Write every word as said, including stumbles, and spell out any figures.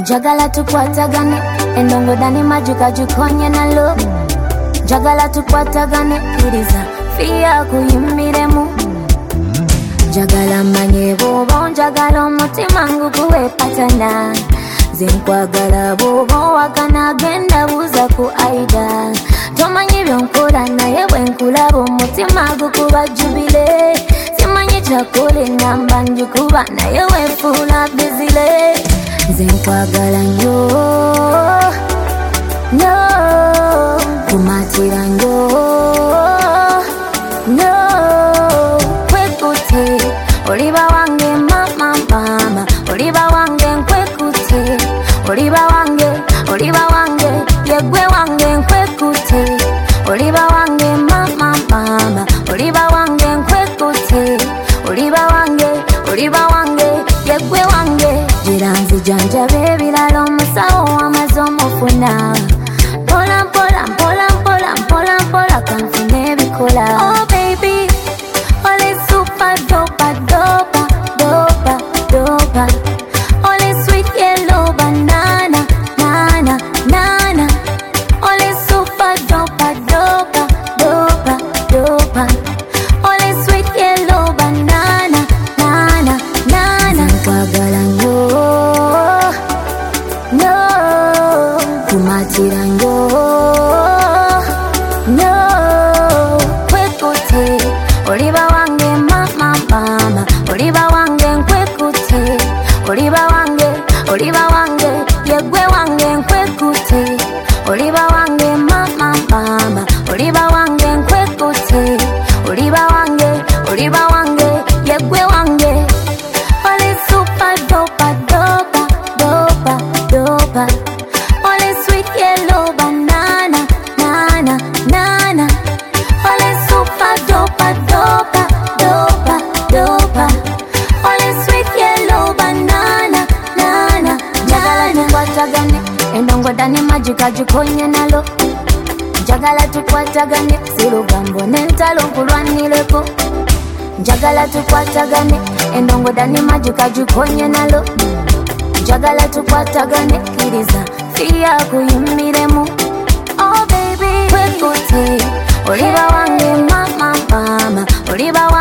Jagala tukwatagane endongo dani majuka jukonye nalo. Jagala tukwatagane iriza fiya kuyimiremu. Jagala manye bobo jagala omutima nguguwe patana. Zenkwagala bobo wakana genda buza ku aida. Tomanyi byonkola naye bwenkulaba omutima gukuba jubile. Simanyi kyakole namba njikuba naye wefuula bizile. Zenkwagala nnyo no kumatira nnyo no kwekute oliba wange mama mama oliba wange nkwekute oliba wange oliba wange yegwe wange nkwekute oliba wange mama mama oliba wange nkwekute oliba wange oliba wange yegwe wange jiranzi janja bebiralo musawo amazo mufuna pola pola pola pola pola pola kanfune bikola. Oh baby ole super dopa dopa dopa dopa ole sweet yellow banana nana nana ole super dopa dopa dopa dopa ole sweet yellow banana nana nana. Zenkwagala nnyo no kumatira nnyo no kwekute oliba wange mama mama oliba wange nkwekute oliba wange oliba wange yegwe wange nkwekute oliba wange mama mama oliba wange nkwekute oliba wange oliba wange yegwe wange ole super dopa dopa dopa dopa ole sweet yellow banana nana nana ole super dopa dopa dopa dopa ole sweet yellow banana nana jagala tukwatagane endongo dani majuka jukonye nalo. Jagala tukwatagane sirugambo nentalo nkulwanireko. Jagala tukwatagane endongo dani majuka jukonye nalo. Jagala tukwatagane kiriza fiya kuyimiremu. Oh baby kwekute oliba wange mama mama oliba